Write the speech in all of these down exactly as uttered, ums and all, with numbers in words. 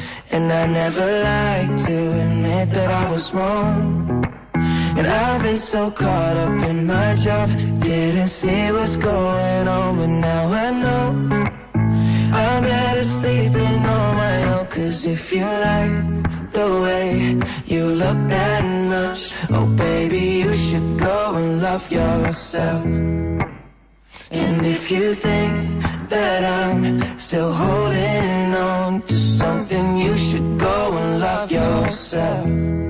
And I never like to admit that I was wrong. And I've been so caught up in my job, didn't see what's going on, but now I know I'm better sleeping on my own. Cause if you like the way you look that much, oh baby, you should go and love yourself. And if you think that I'm still holding on to something, you should go and love yourself.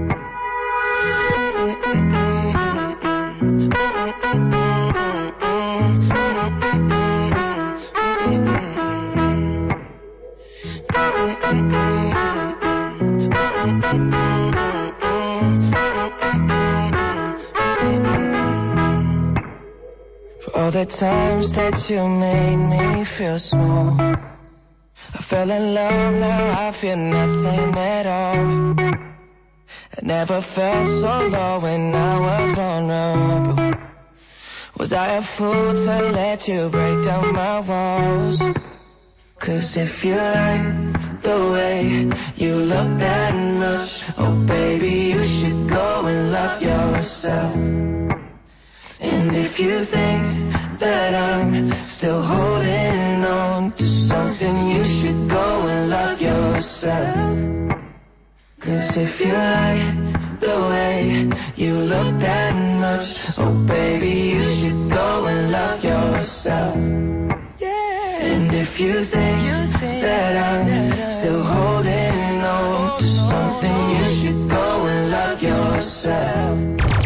For all the times that you made me feel small, I fell in love, now I feel nothing at all. I never felt so low when I was vulnerable. Was I a fool to let you break down my walls? Cause if you like the way you look that much, oh baby, you should go and love yourself. And if you think that I'm still holding on to something, you should go and love yourself. Cause if you like the way you look that much, oh baby, you should go and love yourself. And if you think, you think that I'm that still holding on to something, you should go and love yourself.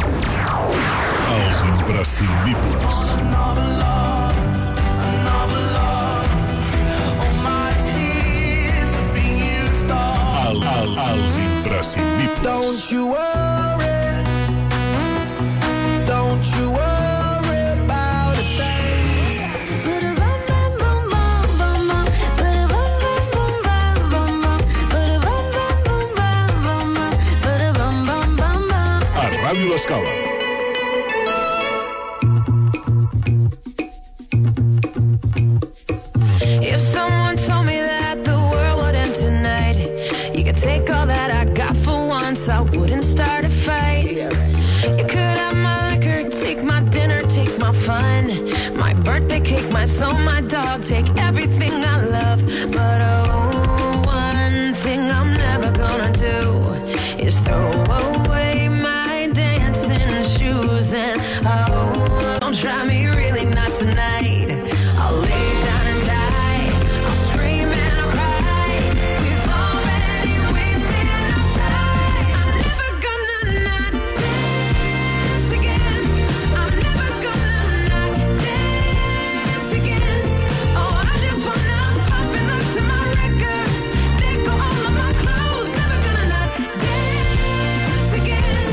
Els imprescindibles. Another love, another love. All my tears are being stopped. El, el, els imprescindibles. Don't you worry, don't you worry about a thing. A Ràdio L'Escala. If someone told me that the world would end tonight, you could take all that I got for once, I wouldn't start a fight. You could have my liquor, take my dinner, take my fun, my birthday cake, my soul, my dog, take everything I love. But oh, one thing I'm never gonna do is throw away my dancing shoes. And oh, don't try me, really not tonight. I'll lay down and die, I'll scream and I'll cry. We've already wasted our time. I'm never gonna not dance again. I'm never gonna not dance again. Oh, I just wanna pop and look to my records, let go all of my clothes. Never gonna not dance again.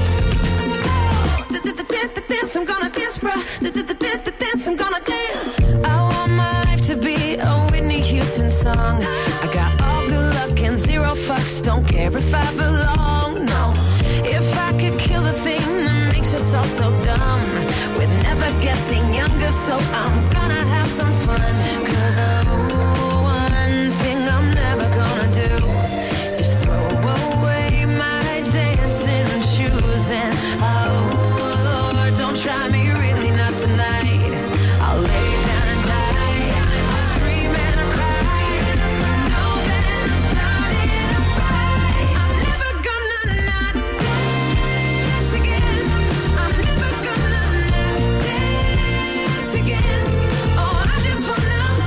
Oh, dance, I'm gonna dance, bruh. Dance, I'm gonna dance. I want my life to be a Whitney Houston song. I got all good luck and zero fucks, don't care if I belong, no. If I could kill the thing that makes us all so dumb, we're never getting younger, so I'm gonna have some fun. Cause oh, one thing I'm never gonna do is throw away my dancing shoes. And oh Lord, don't try me, really not tonight. I'll lay down and die, I'll scream and I'll cry. Know that I'm starting a fight. I'm never gonna not dance again. I'm never gonna not dance again. Oh, I just wanna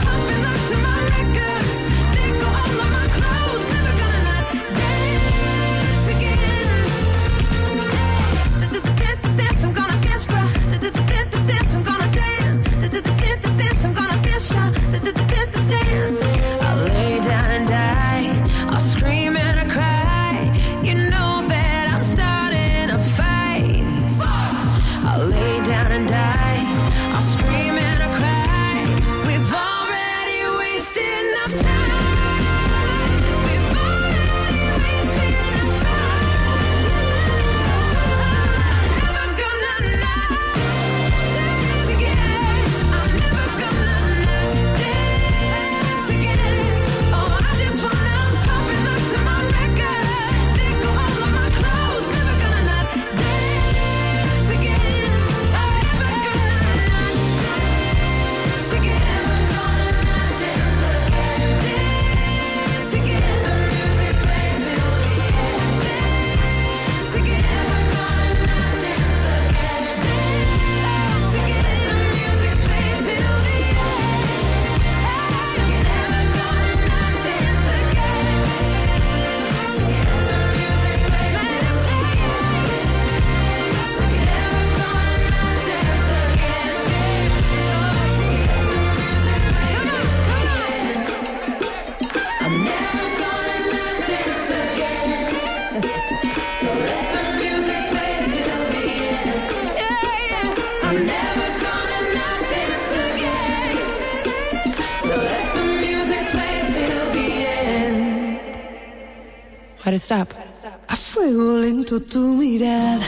Why'd it stop? A fuego lento tu mirada,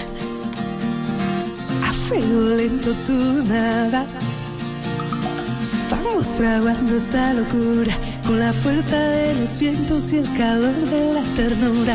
a fuego lento tu nada. Vamos fraguando esta locura con la fuerza de los vientos y el calor de la ternura.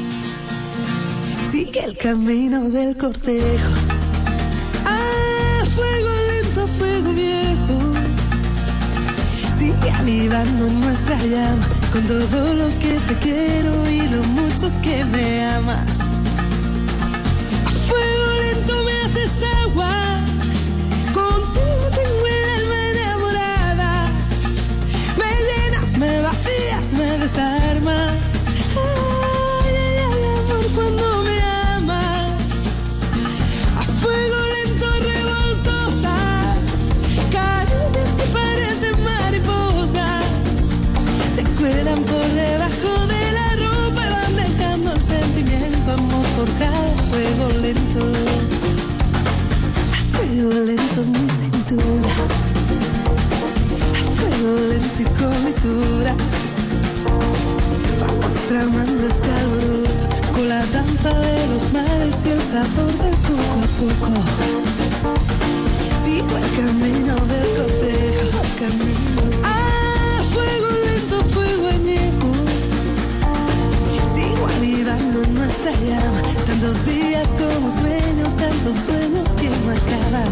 Sigue el camino del cortejo. Ah, fuego lento, fuego viejo. Sigue avivando nuestra llama con todo lo que te quiero y lo mucho que me amas. A fuego lento me haces agua, contigo tengo el alma enamorada. Me llenas, me vacías, me desarmas. Ay, ay, ay, amor, cuando me amas. A fuego lento revoltosas, caricias que parecen mariposas. Se cuelan por debajo de la ropa y van dejando el sentimiento, amor forjado, fuego lento. A fuego lento mi cintura, a fuego lento y con lisura. Vamos tramando este alboroto con la danza de los mares y el sabor del poco a poco. Sigo el camino del cortejo, camino. Ah, fuego lento, fuego añejo. Sigo avivando nuestra llama, tantos días como sueños, tantos sueños que no acaban.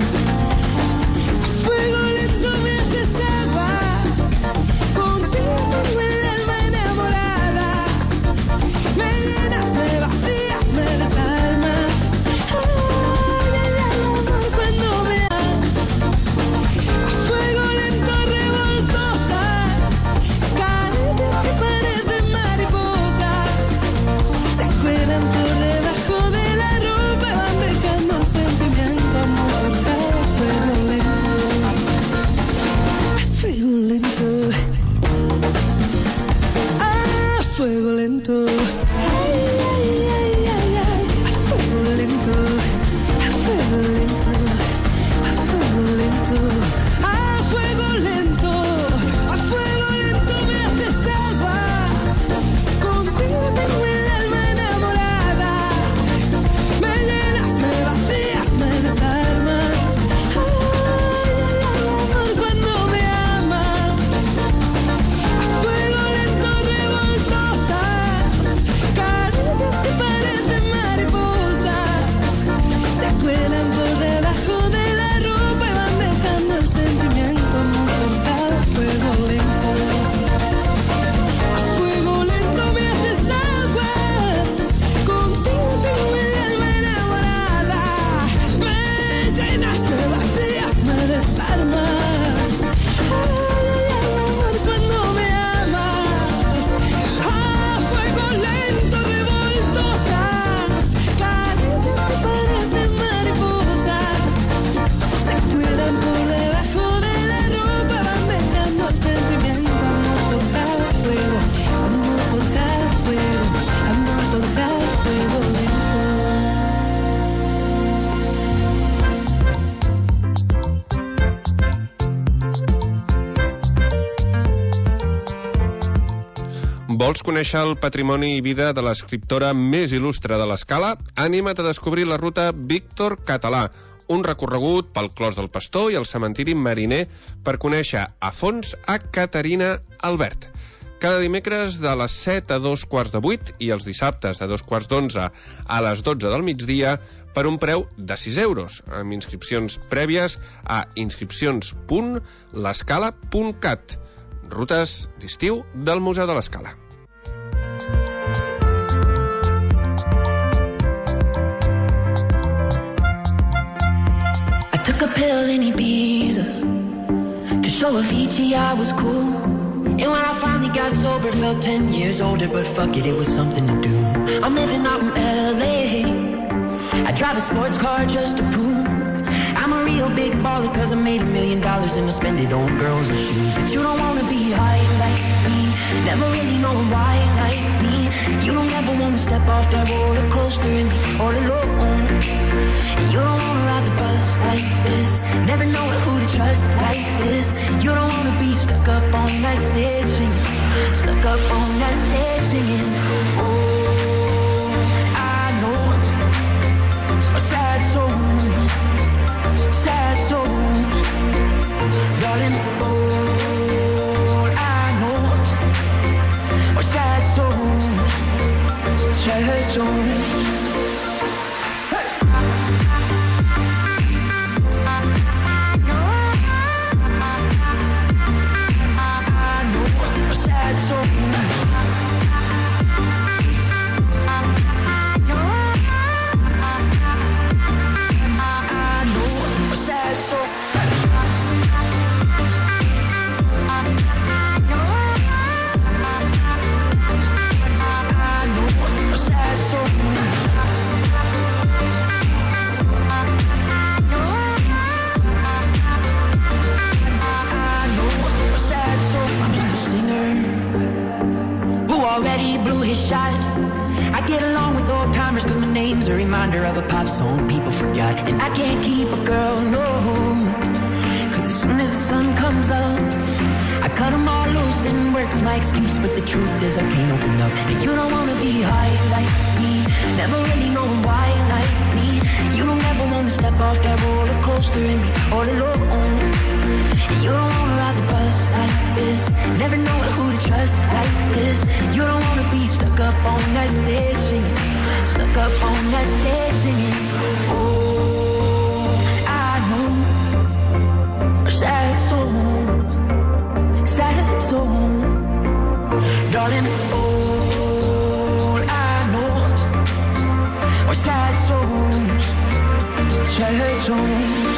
Fuego lento me haces agua, contigo tengo el alma enamorada. Me llenas, me vacías, me desarmas. Ay, ay, ay, amor, cuando me amas. A fuego lento revoltosas, caricias que parecen mariposas. Se cuelan por debajo de la ropa y van dejando el sentimiento, amor forjado, fuego lento. A fuego lento. A fuego lento. Ay, ay, ay, ay, ay. A fuego lento. A fuego lento. A fuego lento. A fuego lento. A fuego lento me haces agua. Contigo tengo el alma enamorada. Me llenas, me vacías, me desarmas. Ay, ay, ay, amor, cuando me amas. A fuego lento revoltosas, caricias que parecen mariposas. Se cuelan por debajo de la ropa y van dejando el sentimiento, amor forjado, fuego lento. A fuego lento me haces agua, contigo tengo el alma enamorada. Me llenas, me vacías, me desarmas. Ay, ay, ay, amor, cuando me amas. A fuego lento revoltosas, caricias que parecen mariposas. Se cuelan por debajo de la ropa, van dejando el sentimiento, amor forjado, fuego. Amor forjado, fuego. Amor forjado, fuego lento. Vols conèixer el patrimoni i vida de l'escriptora més il·lustre de l'Escala? Anima't a descobrir la ruta Víctor Català, un recorregut pel Clos del Pastor i el cementiri mariner per conèixer a fons a Caterina Albert. Cada dimecres de les set a dos quarts de vuit i els dissabtes de dos quarts d'onze a les dotze del migdia per un preu de sis euros, amb inscripcions prèvies a inscripcions punt l'escala punt cat. Rutes d'estiu del Museu de l'Escala. I took a pill in Ibiza to show Avicii I was cool. And when I finally got sober, felt ten years older, but fuck it, it was something to do. I'm living out in L A. I drive a sports car just to prove I'm a real big baller, cause I made a million dollars and I spend it on girls and shoes. But you don't wanna be high like me, never really know why. step off that roller coaster and be all alone. And you don't wanna ride the bus like this, never know who to trust like this. You don't wanna be stuck up on that stage singing, stuck up on that stage singing. Oh, I know a sad soul, sad soul, darling. All I know are sad souls, sad souls. Shot. I get along with old timers cause my name's a reminder of a pop song people forgot. And I can't keep a girl, no, cause as soon as the sun comes up I cut them all loose and work's my excuse. But the truth is I can't open up. And you don't wanna be high like me, never really know why like me. You don't ever wanna step off that roller coaster and be all alone. And you don't wanna ride the bus like this, never know who to trust like this. You don't wanna be stuck up on that stage singing, stuck up on that stage singing. Oh, I know sad souls, sad souls, darling. All I know are sad souls, sad souls.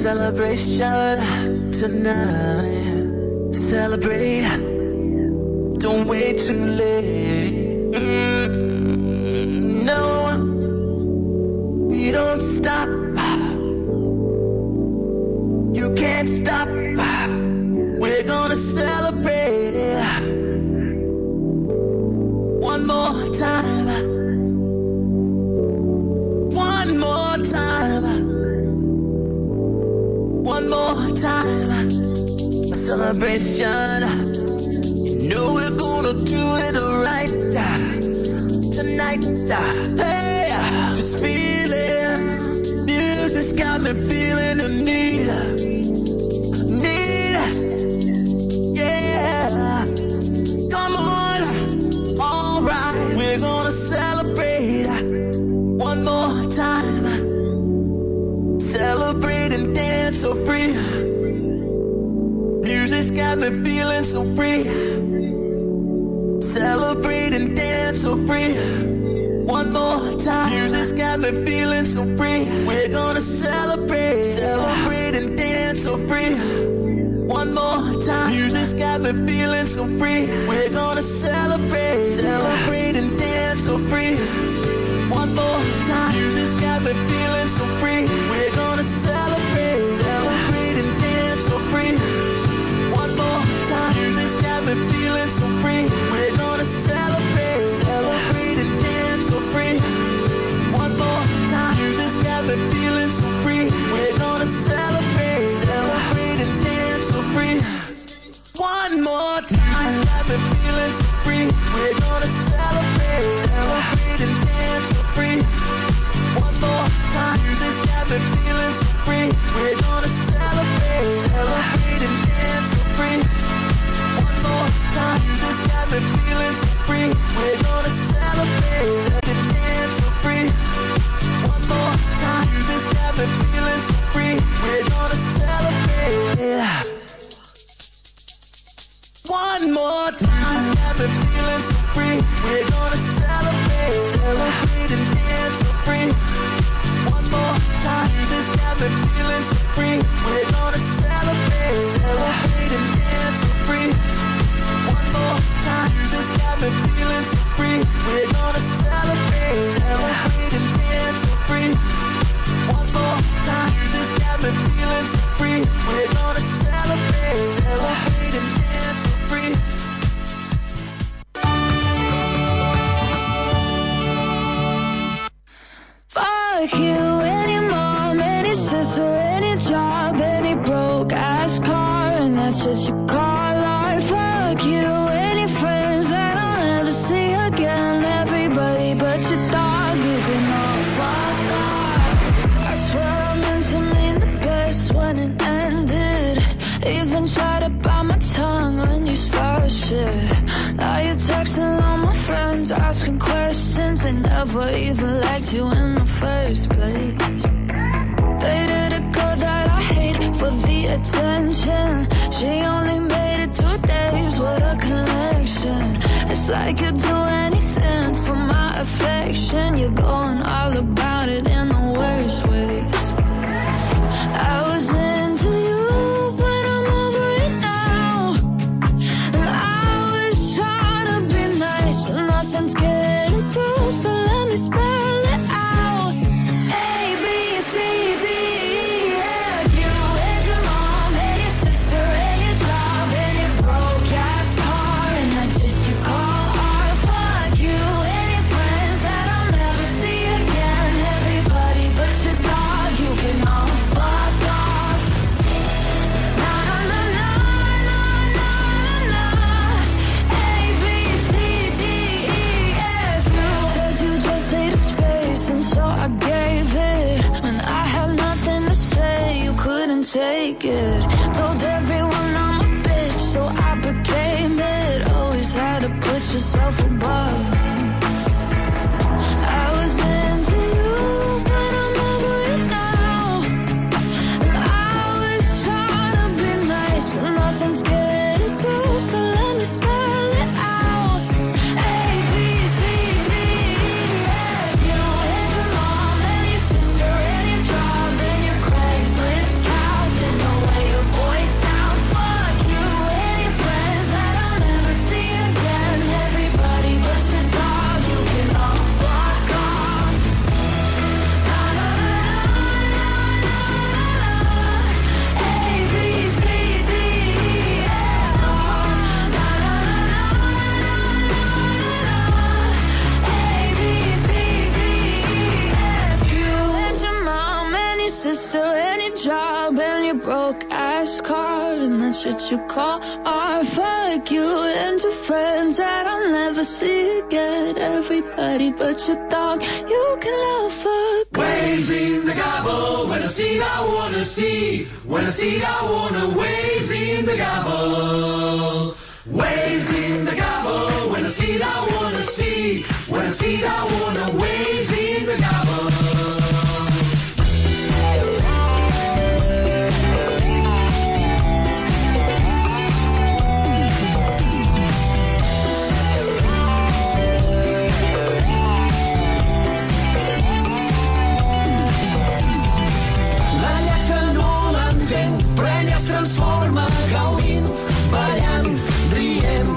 celebration tonight. Celebrate, don't wait too late. Mm, no, we don't stop. You can't stop. We're gonna celebrate one more time. One more time. One more time. A celebration. You know we're gonna do it right tonight. Hey, just feel it. Music's got me feeling the need. Need. Yeah. Come on. All right. We're gonna celebrate one more time. Celebrate and dance so free. Music's got me feeling so free. Celebrate and dance so free. One more time. Music's got me feeling so free. We're gonna celebrate. Celebrate and dance so free. One more time. Music's got me feeling so free. We're gonna celebrate. Celebrate and dance so free. One more time. Music's got me feeling so free. We're gonna celebrate. Celebrate and dance so free. One more time. Music's got me feeling so free. We're gonna celebrate. Celebrate and dance so free. One more time. Music's got me feeling so free. We're gonna celebrate. Celebrate and dance so free. One more time. Music's got me feeling so free. We're gonna celebrate. Celebrate and dance so free. One more time. Music's got me feeling so free. We're gonna celebrate. Celebrate and dance so free. One more time. Music's got me feeling so free. We're gonna celebrate. And dance so free. One more time. Music's got me feeling so free. We're gonna celebrate. One more time. Music's got me feeling so free. We're gonna celebrate. Celebrate and dance so free. One more time. Music's got me feeling so free. We're gonna celebrate. Celebrate and dance so free. One more time. Music's got me feeling so free. We're gonna celebrate. Celebrate and dance so free. One more time. Music's got me feeling so free. We're gonna celebrate. Celebrate and dance so free. Fuck you, any mom, any sister, any job, any broke ass car, and that's just you call art. Fuck you, any friends that I'll never see again, everybody but your dog, you can all fuck off. I swear I meant to mean the best when it ended. Even tried to bite my tongue when you started shit. Now you're texting all my friends, asking questions. They never even liked you in the first place. Dated a girl that I hate for the attention. She only made it two days with a connection. It's like you'd do anything for my affection. You're going all about it in the worst ways. I was into you, but I'm over it now. And I was trying to be nice, but nothing's getting through, so let me spell it out. A, B, C, D, E, F, you and your mom, and your sister, and your job, and your broke ass car, and that's it you call art. Fuck you, and your friends that I'll never see again, everybody but your dog, you can all fuck off. Na na na na na na na. A, B, C, D, E, F, you said you just needed space, and so I gave it. When I had nothing to say, you couldn't take it. Told everyone I'm a bitch, so I became it. Always had to put yourself above me. I was into you, but I'm over it now. And I was trying to be nice, but nothing's getting through, so let me spell it out. A, B, C, D, E, F, you and your mom, and your sister, and your job, and your Craigslist cow, broke-ass car, and that's what you call art. Fuck you and your friends that I'll never see again. Everybody but your dog, you can love a girl. Waves in the gobble, when I see it I wanna see. When I see it I wanna waves in the gobble. Waves in the gobble, when I see it I wanna see. When I see it I wanna waves in the gobble. Transforma gaudint, ballant, rient.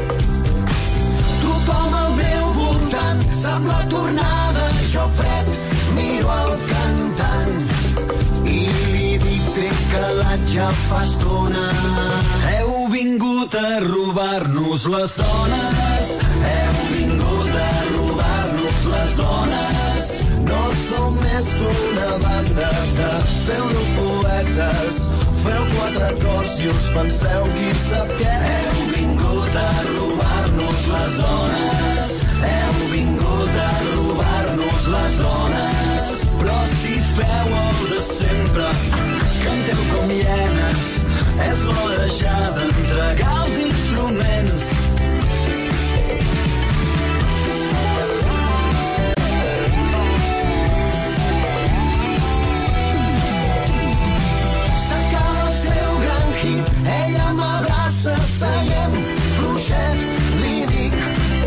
Tothom al meu voltant sembla tornada, jo fred, miro el cantant i li dic tret calat ja fa estona. Heu vingut a robar-nos les dones, heu vingut a robar-nos les dones. No som més que una banda de pseudopoetes. Feu quatre cors i us penseu qui sap què. Heu vingut a robar-nos les dones. Heu vingut a robar-nos les dones. Però si feu el de sempre, canteu com hienes. És l'hora ja d'entregar els instruments. Ella m'abraça, seiem, fluixet, li dic.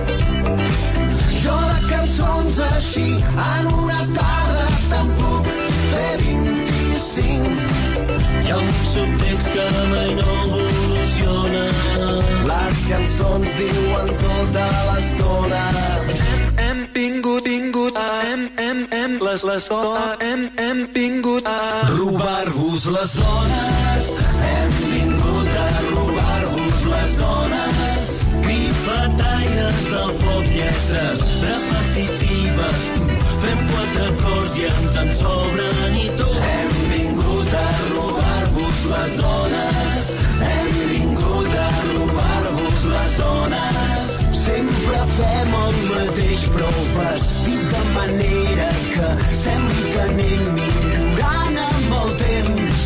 Jo de cançons així, en una tarda te'n puc fer vint-i-cinc. Hi ha un subtext que mai no evoluciona. Les cançons diuen tota l'estona. Hem, hem vingut, vingut, hem, hem, hem, les, les, hem, hem vingut a robar-vos les dones. Hem vingut a robar-vos les dones. Gripataires del foc, lletres repetitives. Fem quatre cors i ens en sobren i tot. Hem vingut a robar-vos les dones. Hem vingut a robar-vos les dones. Sempre fem el mateix, però vestit de manera que sembli que anem millorant amb el temps.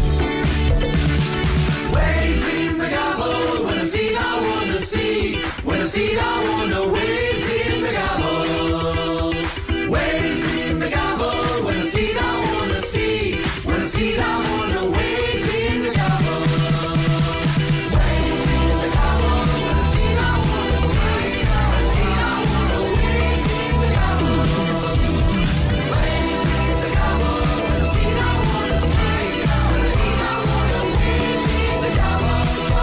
Waves in the gobble, when I see it I wanna see. When I see it I wanna waves in the gobble. Waves in the gobble, when I see it I wanna see. When I see it I wanna waves in the gobble. Waves in the gobble, when I see it I wanna see. When I see it I wanna waves in the gobble. Waves in the gobble, when I see it I wanna see. When I see it I wanna waves in the gobble.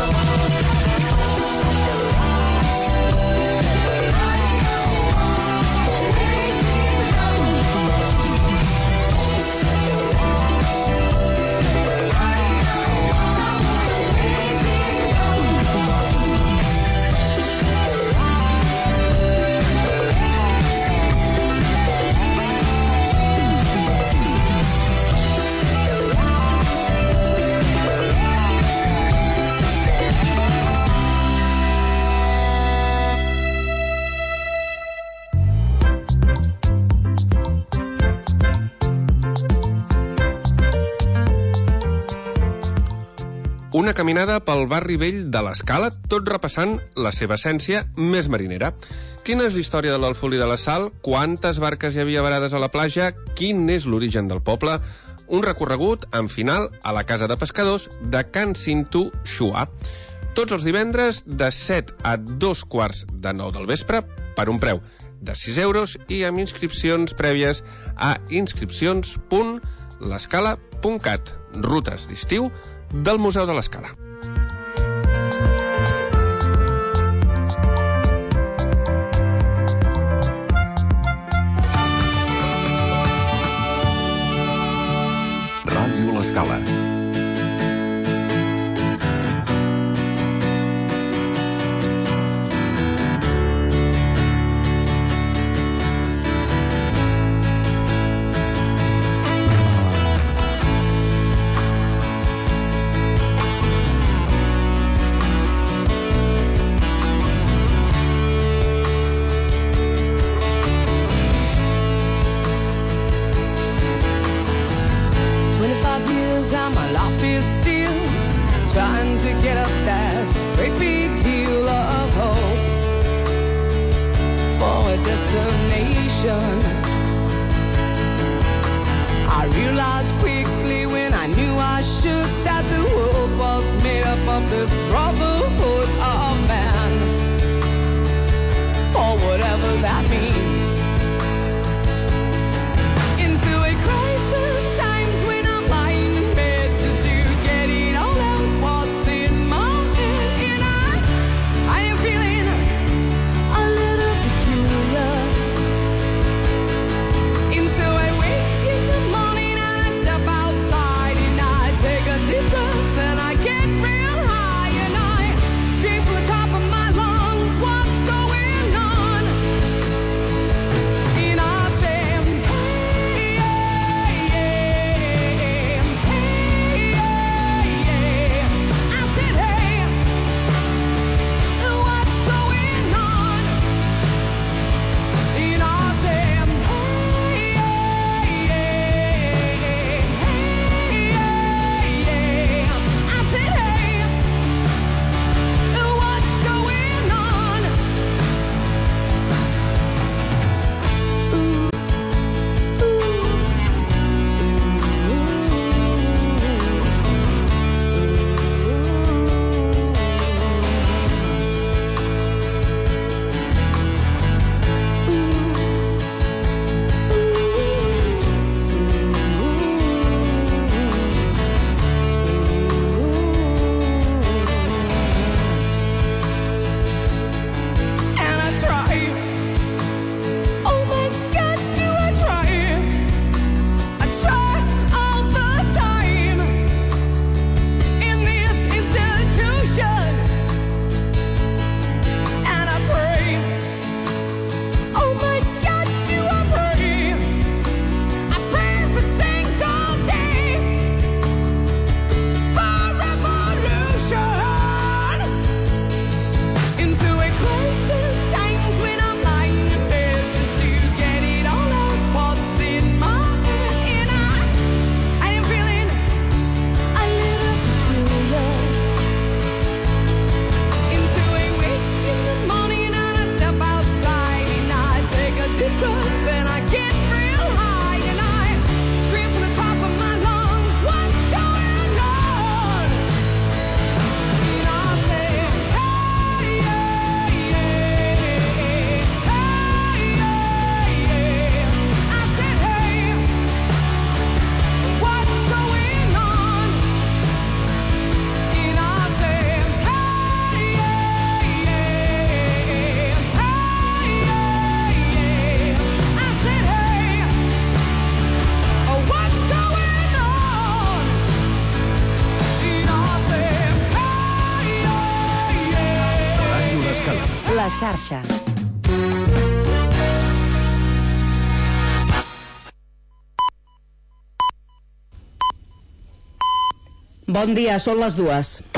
Una caminada pel barri vell de l'Escala, tot repassant la seva essència més marinera. Quina és la història de l'Alfolí de la Sal? Quantes barques hi havia varades a la platja? Quin és l'origen del poble? Un recorregut en final a la casa de pescadors de Can Cinto Xuà. Tots els divendres de set a dos quarts de nou del vespre per un preu de sis euros i amb inscripcions prèvies a inscripcions punt l'escala punt cat. Rutes d'estiu del Museu de l'Escala. Ràdio l'Escala. trying to get up that great big hill of hope for a destination. I realized quickly when I knew I should that the world was made up of this brotherhood of man, for whatever that means. Into a crisis, times when I'm lying in bed just to get it all out what's in my head, and I, I am feeling a little peculiar. Into a wake in the morning and I step outside and I take a deep breath and I get real high and I scream from the top of my lungs, what's going on? And I say, hey, yeah, yeah, hey, yeah, yeah. I said, hey, what's going on? And I say, hey, yeah, yeah, hey, yeah, yeah. I said, hey, what's going on? Ooh, and I try. Oh my God, do I try? I try all the time in this institution, and I pray. Oh my God, do I pray? I pray every single day for revolution. Into a crisis, times when I'm lying in bed just to get it all out what's in my head, and I, I am feeling a little peculiar. Into a wake in the morning and I step outside and I take a deep breath and I get real high and I scream from the top of my lungs, what's going on? And I say, hey, yeah, yeah, hey, yeah, yeah. I said, hey, what's going on? And I say, hey, yeah, yeah, hey, yeah, yeah. I said, hey, what's going on? And I say, hey, yeah, yeah. Ràdio L'Escala. La xarxa. Bon dia, són les dues.